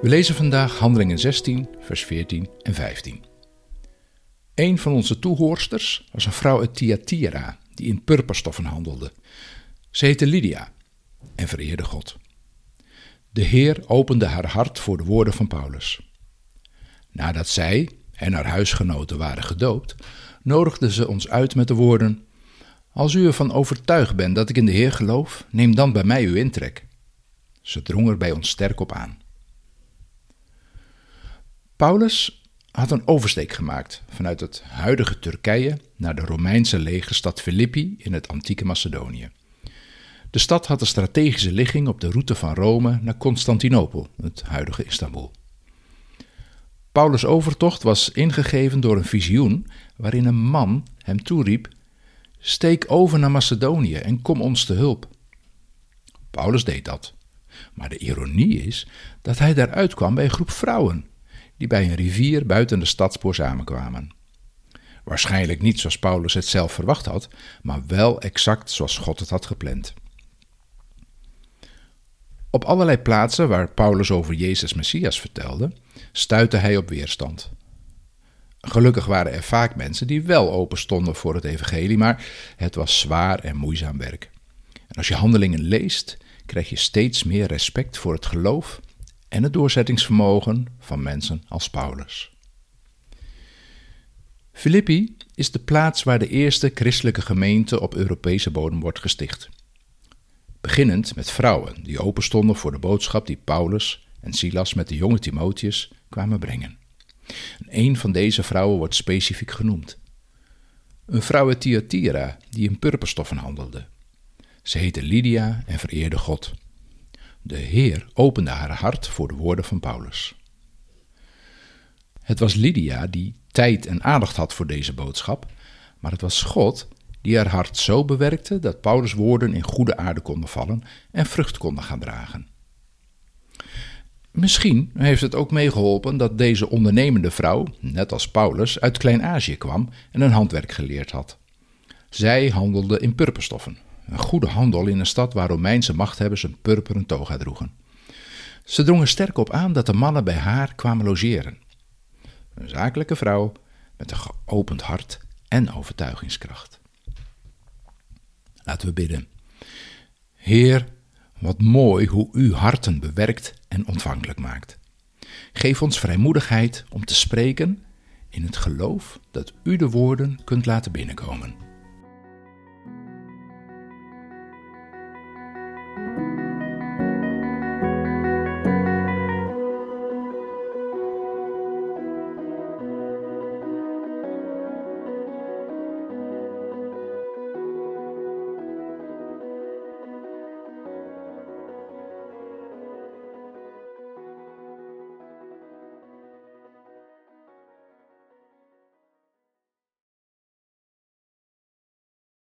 We lezen vandaag Handelingen 16, vers 14 en 15. Een van onze toehoorsters was een vrouw uit Thyatira die in purperstoffen handelde. Ze heette Lydia en vereerde God. De Heer opende haar hart voor de woorden van Paulus. Nadat zij en haar huisgenoten waren gedoopt, nodigde ze ons uit met de woorden: Als u ervan overtuigd bent dat ik in de Heer geloof, neem dan bij mij uw intrek. Ze drong er bij ons sterk op aan. Paulus had een oversteek gemaakt vanuit het huidige Turkije naar de Romeinse legerstad Filippi in het antieke Macedonië. De stad had een strategische ligging op de route van Rome naar Constantinopel, het huidige Istanbul. Paulus' overtocht was ingegeven door een visioen waarin een man hem toeriep: Steek over naar Macedonië en kom ons te hulp. Paulus deed dat, maar de ironie is dat hij daaruit kwam bij een groep vrouwen die bij een rivier buiten de stadspoort samenkwamen. Waarschijnlijk niet zoals Paulus het zelf verwacht had, maar wel exact zoals God het had gepland. Op allerlei plaatsen waar Paulus over Jezus Messias vertelde, stuitte hij op weerstand. Gelukkig waren er vaak mensen die wel open stonden voor het evangelie, maar het was zwaar en moeizaam werk. En als je Handelingen leest, krijg je steeds meer respect voor het geloof en het doorzettingsvermogen van mensen als Paulus. Filippi is de plaats waar de eerste christelijke gemeente op Europese bodem wordt gesticht. Beginnend met vrouwen die openstonden voor de boodschap die Paulus en Silas met de jonge Timotheus kwamen brengen. En een van deze vrouwen wordt specifiek genoemd. Een vrouw uit Thyatira die in purperstoffen handelde. Ze heette Lydia en vereerde God. De Heer opende haar hart voor de woorden van Paulus. Het was Lydia die tijd en aandacht had voor deze boodschap, maar het was God die haar hart zo bewerkte dat Paulus' woorden in goede aarde konden vallen en vrucht konden gaan dragen. Misschien heeft het ook meegeholpen dat deze ondernemende vrouw, net als Paulus, uit Klein-Azië kwam en een handwerk geleerd had. Zij handelde in purperstoffen, een goede handel in een stad waar Romeinse machthebbers een purperen toga droegen. Ze drong er sterk op aan dat de mannen bij haar kwamen logeren. Een zakelijke vrouw met een geopend hart en overtuigingskracht. Laten we bidden. Heer, wat mooi hoe u harten bewerkt en ontvankelijk maakt. Geef ons vrijmoedigheid om te spreken in het geloof dat u de woorden kunt laten binnenkomen.